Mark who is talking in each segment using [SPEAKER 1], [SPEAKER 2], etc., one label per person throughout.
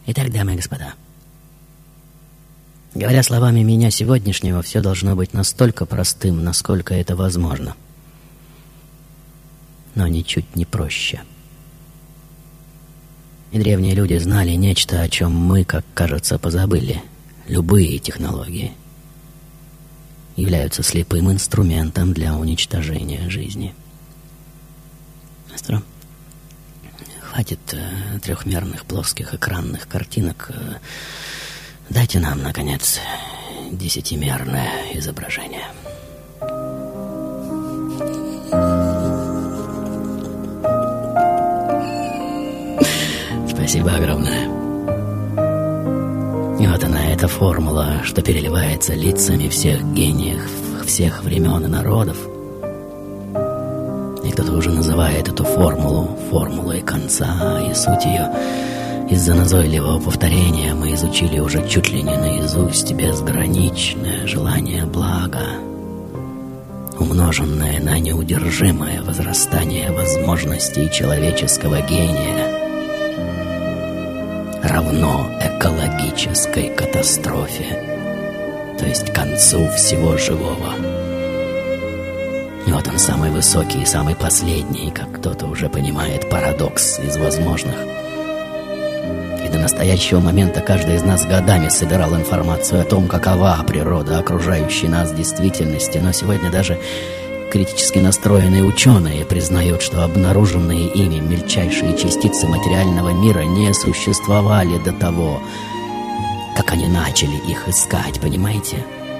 [SPEAKER 1] Итак, дамы и господа, говоря словами меня сегодняшнего, все должно быть настолько простым, насколько это возможно. Но ничуть не проще. И древние люди знали нечто, о чем мы, как кажется, позабыли. Любые технологии являются слепым инструментом для уничтожения жизни. Мастер, хватит трехмерных плоских экранных картинок. Дайте нам, наконец, 10-мерное изображение. Спасибо огромное. И вот она, эта формула, что переливается лицами всех гениев всех времен и народов. И кто-то уже называет эту формулу формулой конца, и суть ее из-за назойливого повторения мы изучили уже чуть ли не наизусть. Безграничное желание блага, умноженное на неудержимое возрастание возможностей человеческого гения, равно экологической катастрофе, то есть концу всего живого. И вот он, самый высокий и самый последний, как кто-то уже понимает, парадокс из возможных. И до настоящего момента каждый из нас годами собирал информацию о том, какова природа окружающей нас действительности, но сегодня даже критически настроенные ученые признают, что обнаруженные ими мельчайшие частицы материального мира не существовали до того, как они начали их искать, понимаете?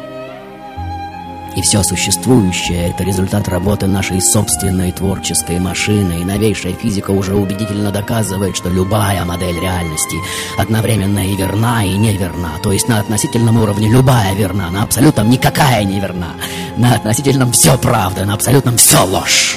[SPEAKER 1] И все существующее — это результат работы нашей собственной творческой машины, и новейшая физика уже убедительно доказывает, что любая модель реальности одновременно и верна, и неверна. То есть на относительном уровне любая верна, на абсолютном никакая не верна. На относительном все правда, на абсолютном все ложь.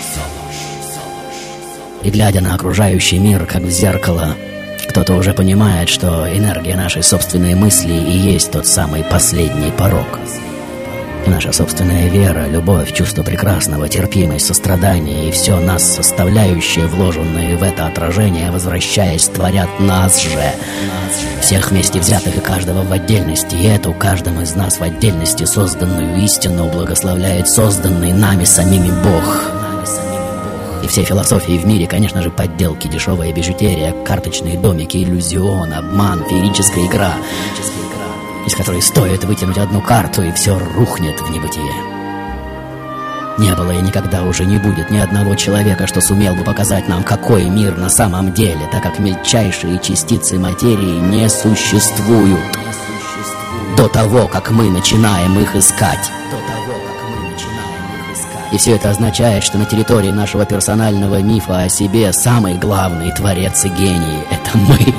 [SPEAKER 1] И глядя на окружающий мир, как в зеркало, кто-то уже понимает, что энергия нашей собственной мысли и есть тот самый последний порок. И наша собственная вера, любовь, чувство прекрасного, терпимость, сострадание и все нас составляющее, вложенные в это отражение, возвращаясь, творят нас же, всех вместе взятых и каждого в отдельности. И эту каждым из нас в отдельности созданную истину благословляет созданный нами самими Бог. И все философии в мире, конечно же, подделки, дешевая бижутерия, карточные домики, иллюзион, обман, феерическая игра, из которой стоит вытянуть одну карту, и все рухнет в небытие. Не было и никогда уже не будет ни одного человека, что сумел бы показать нам, какой мир на самом деле, так как мельчайшие частицы материи не существуют до того, как мы начинаем их искать. И все это означает, что на территории нашего персонального мифа о себе самый главный творец и гений — это мы.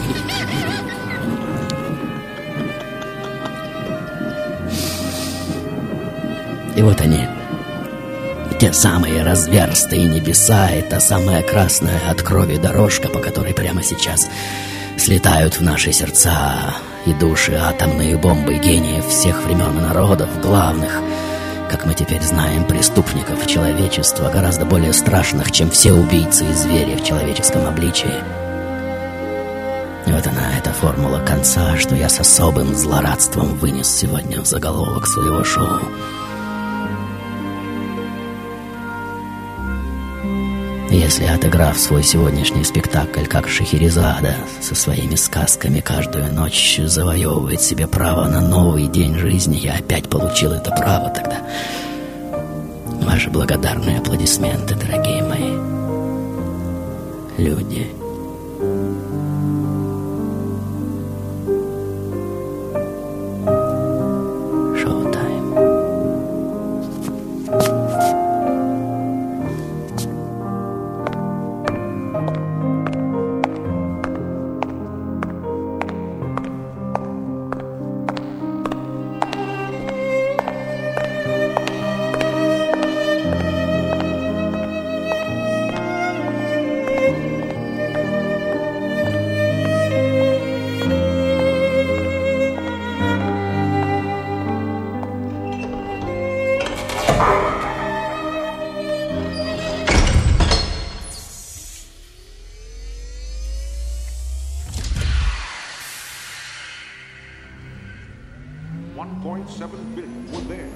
[SPEAKER 1] И вот они, те самые разверстые небеса, и та самая красная от крови дорожка, по которой прямо сейчас слетают в наши сердца и души атомные бомбы гениев всех времен и народов, главных, как мы теперь знаем, преступников человечества, гораздо более страшных, чем все убийцы и звери в человеческом обличии. И вот она, эта формула конца, что я с особым злорадством вынес сегодня в заголовок своего шоу. Если, отыграв свой сегодняшний спектакль как Шахерезада со своими сказками каждую ночь завоевывает себе право на новый день жизни, я опять получил это право, тогда ваши благодарные аплодисменты, дорогие мои люди.
[SPEAKER 2] 1.7 billion were there.